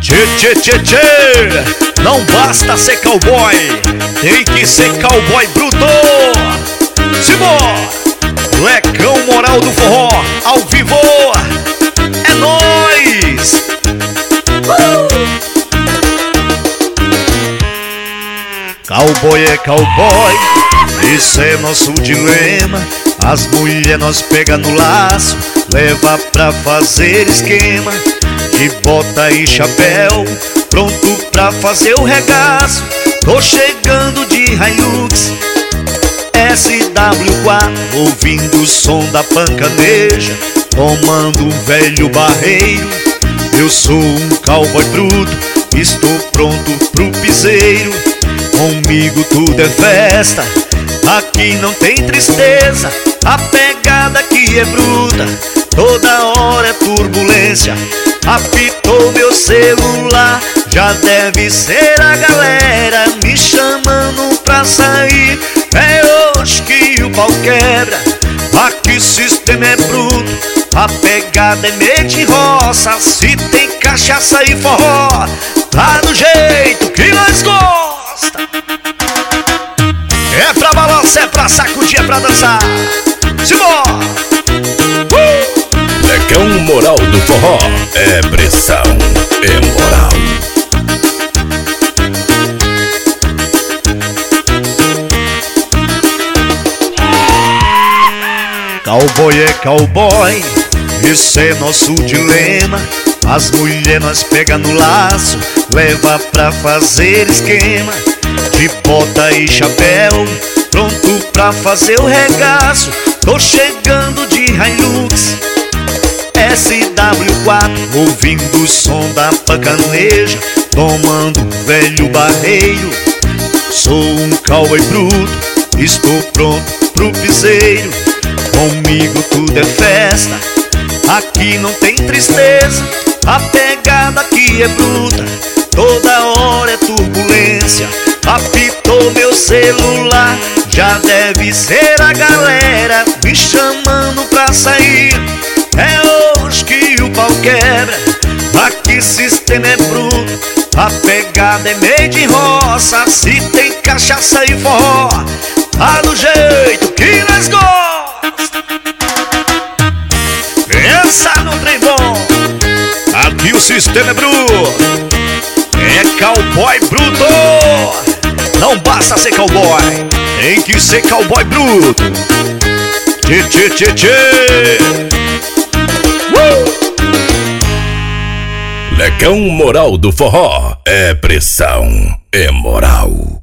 Tchê, tchê, tchê, tchê. Não basta ser cowboy, tem que ser cowboy bruto. Simbora! Lecão Moral do Forró, ao vivo. É nóis! Cowboy é cowboy, isso é nosso dilema. As mulheres nós pega no laço, leva pra fazer esquema. De bota e chapéu, pronto pra fazer o regaço. Tô chegando de Hilux SW4, ouvindo o som da pancaneja, tomando um velho barreiro. Eu sou um cowboy bruto, estou pronto pro piseiro. Comigo tudo é festa, aqui não tem tristeza. A pegada aqui é bruta, toda hora é turbulência. Apitou meu celular, já deve ser a galera me chamando pra sair. É hoje que o pau quebra, aqui o sistema é bruto. A pegada é meio de roça, se tem cachaça e forró, tá do jeito que nós gosta. É pra balançar, é pra sacudir, é pra dançar. Simbora! Lecão Moral do Forró é pressão, é moral. Cowboy é cowboy, esse é nosso dilema. As mulheres nós pega no laço, leva pra fazer esquema. De bota e chapéu, pronto pra fazer o regaço. Tô chegando de Hilux SW4, ouvindo o som da pancaneja, tomando um velho barreiro. Sou um cowboy bruto, estou pronto pro piseiro. Comigo tudo é festa, aqui não tem tristeza. A pegada aqui é bruta, toda hora é turbulência. Apitou meu celular, já deve ser a galera me chamando pra sair. É hoje que o pau quebra, aqui sistema é bruto. A pegada é meio de roça, se tem cachaça e forró, tá do jeito que nós gosta. Pensa no trem bom, aqui o sistema é bruto. É cowboy bruto, não basta ser cowboy, tem que ser cowboy bruto. Tchê, tchê, tchê, tchê. Lecão Moral do Forró é pressão, é moral.